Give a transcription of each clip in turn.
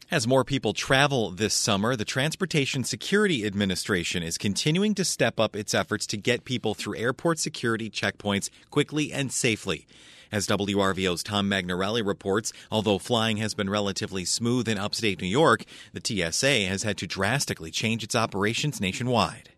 As more people travel this summer, the Transportation Security Administration is continuing to step up its efforts to get people through airport security checkpoints quickly and safely. As WRVO's Tom Magnarelli reports, although flying has been relatively smooth in upstate New York, the TSA has had to drastically change its operations nationwide.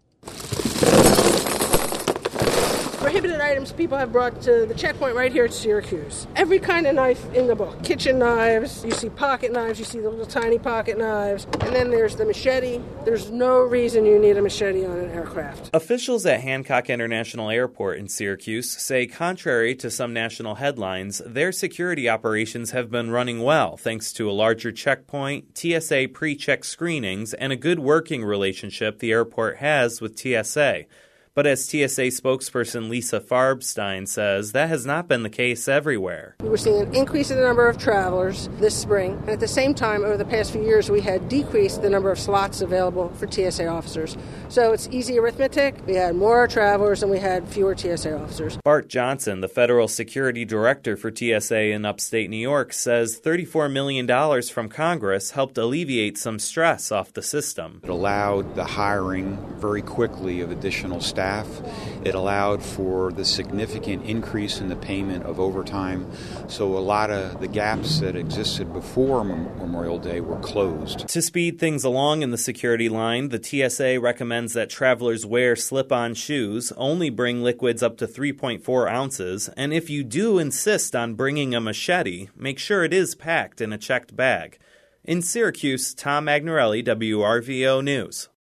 Prohibited items people have brought to the checkpoint right here at Syracuse. Every kind of knife in the book. Kitchen knives, you see pocket knives, you see the little tiny pocket knives, and then there's the machete. There's no reason you need a machete on an aircraft. Officials at Hancock International Airport in Syracuse say contrary to some national headlines, their security operations have been running well thanks to a larger checkpoint, TSA pre-check screenings, and a good working relationship the airport has with TSA. But as TSA spokesperson Lisa Farbstein says, that has not been the case everywhere. We were seeing an increase in the number of travelers this spring, and at the same time, over the past few years, we had decreased the number of slots available for TSA officers. So it's easy arithmetic. We had more travelers and we had fewer TSA officers. Bart Johnson, the federal security director for TSA in upstate New York, says $34 million from Congress helped alleviate some stress off the system. It allowed the hiring very quickly of additional staff. It allowed for the significant increase in the payment of overtime. So a lot of the gaps that existed before Memorial Day were closed. To speed things along in the security line, the TSA recommends that travelers wear slip-on shoes, only bring liquids up to 3.4 ounces, and if you do insist on bringing a machete, make sure it is packed in a checked bag. In Syracuse, Tom Magnarelli, WRVO News.